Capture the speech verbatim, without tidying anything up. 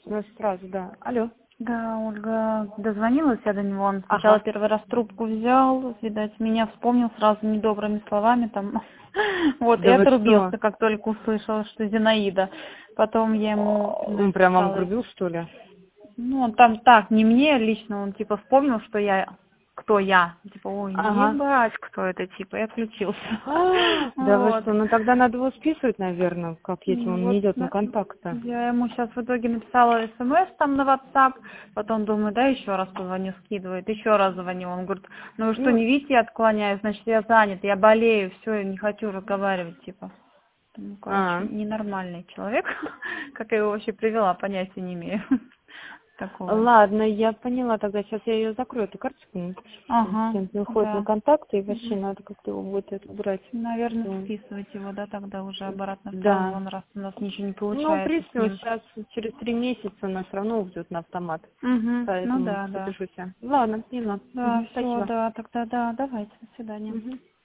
Ну, сразу, да. Алло. Да, Ольга, дозвонилась я до него, он сначала Ага. первый раз трубку взял, видать, меня вспомнил сразу недобрыми словами, там, вот, и Да вы что? отрубился, как только услышал, что Зинаида. Потом я ему Он прям вам написала, грубил, что ли? ну, он там так, не мне лично, он типа вспомнил, что я, кто я, типа, ой, Ага. ебать, кто это, типа, и отключился. А, да вы Вот. что, ну тогда надо его списывать, наверное, как если он не Вот, идет на на- контакты. я ему сейчас в итоге написала смс там на WhatsApp, потом думаю, да, еще раз позвоню, скидывает, еще раз звоню, он говорит, ну вы что, Ну, не видите, я отклоняюсь, значит, я занят, я болею, все, я не хочу разговаривать, типа. Ну, короче, а. ненормальный человек, как я его вообще привела, понятия не имею. Такого. Ладно, я поняла, тогда сейчас я ее закрою, эту карточку, ну, Ага, не выходит на да. контакты, и вообще Мгм. надо как-то его будет это убрать. Наверное, Всё. списывать его, да, тогда уже обратно в Да. салон, раз у нас ничего не Ну, в получается с принципе, вот ним. сейчас через три месяца она все равно уйдет на автомат. Угу. Ну Поэтому да, да. запишите. Ладно, поняла. Да, Мгм, все, спасибо. да, тогда да, давайте, до свидания. Мгм.